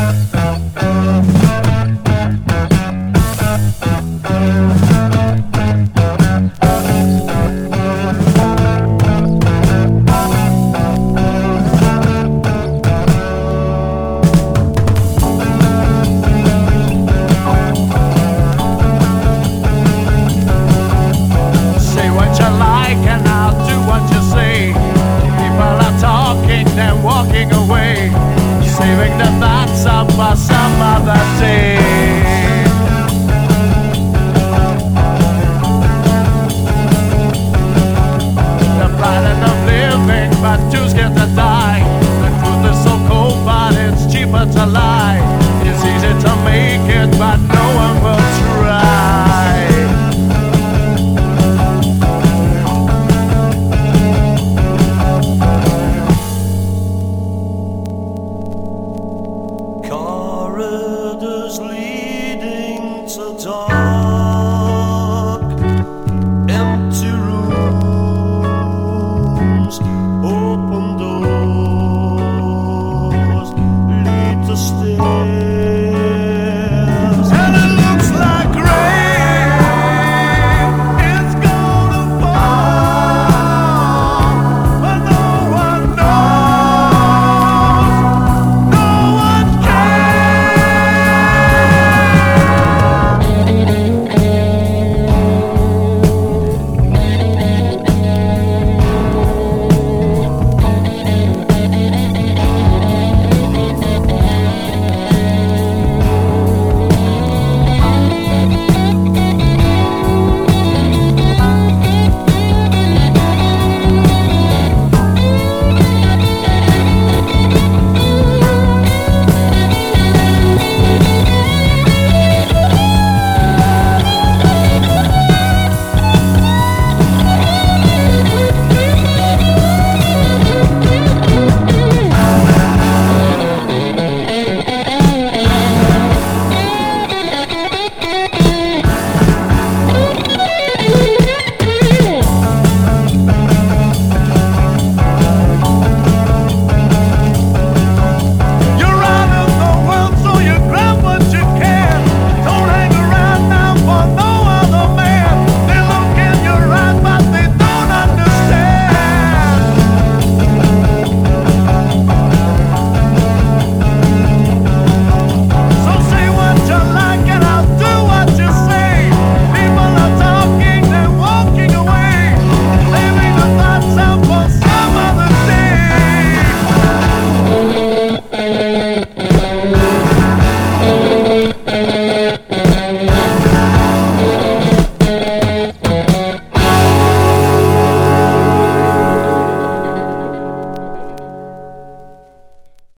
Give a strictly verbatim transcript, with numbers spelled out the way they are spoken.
Walking away, saving the thoughts up for some other day. The pattern of living, but too scared to die. The truth is so cold, but it's cheaper to lie. It's easy to make it, but no one will try. Corridors leading to dark.